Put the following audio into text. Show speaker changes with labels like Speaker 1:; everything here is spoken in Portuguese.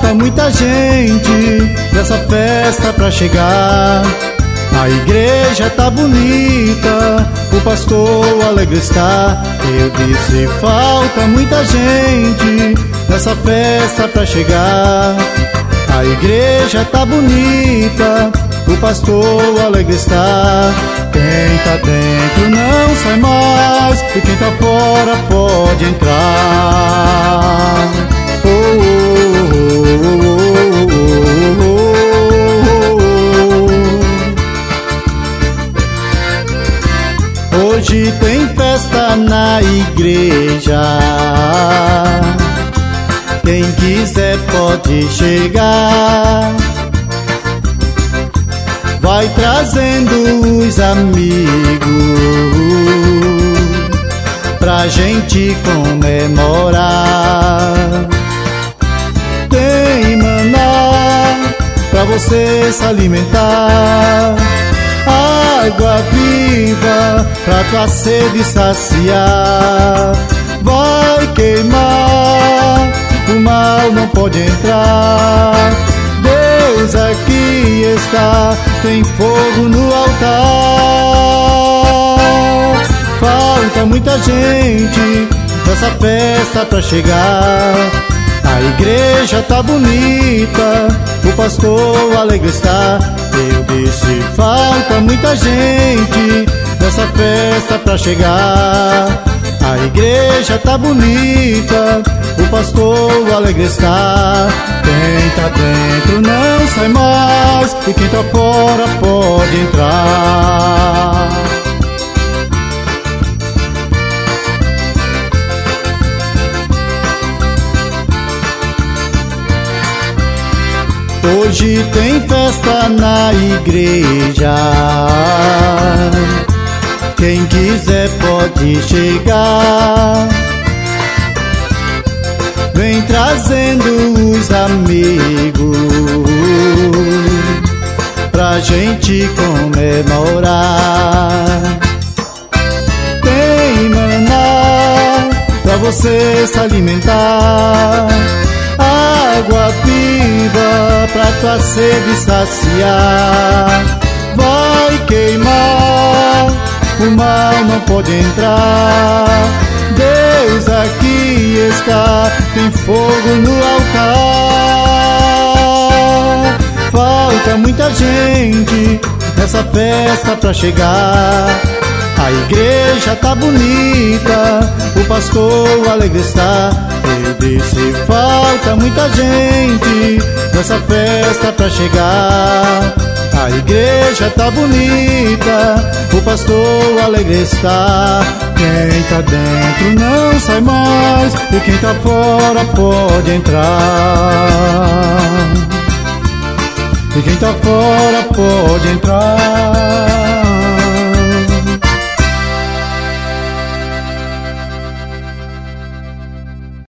Speaker 1: falta muita gente nessa festa pra chegar. A igreja tá bonita, o pastor alegre está. Eu disse, falta muita gente nessa festa pra chegar. A igreja tá bonita, o pastor alegre está. Quem tá dentro não sai mais, e quem tá fora pode entrar. Oh, oh, oh, oh, oh, oh. Hoje tem festa na igreja, quem quiser pode chegar. Vai trazendo os amigos pra gente comemorar. Tem maná pra você se alimentar, água viva pra tua sede saciar. Vai queimar, o mal não pode entrar. Deus aqui está, tem fogo no altar. Falta muita gente nessa festa pra chegar. A igreja tá bonita, o pastor alegre está. Eu disse, falta muita gente nessa festa pra chegar. A igreja tá bonita, o pastor alegre está. Quem tá dentro não sai mais, e quem tá fora pode entrar. Hoje tem festa na igreja, quem quiser pode chegar. Vem trazendo os amigos pra gente comemorar. Tem maná pra você se alimentar, água viva pra tua sede saciar. Vai queimar, o mal não pode entrar. Deus aqui está, tem fogo no altar. Falta muita gente nessa festa pra chegar. A igreja tá bonita, o pastor alegre está. Eu disse, falta muita gente nessa festa pra chegar. A igreja tá bonita, o pastor alegre está. Quem tá dentro não sai mais, e quem tá fora pode entrar. E quem tá fora pode entrar.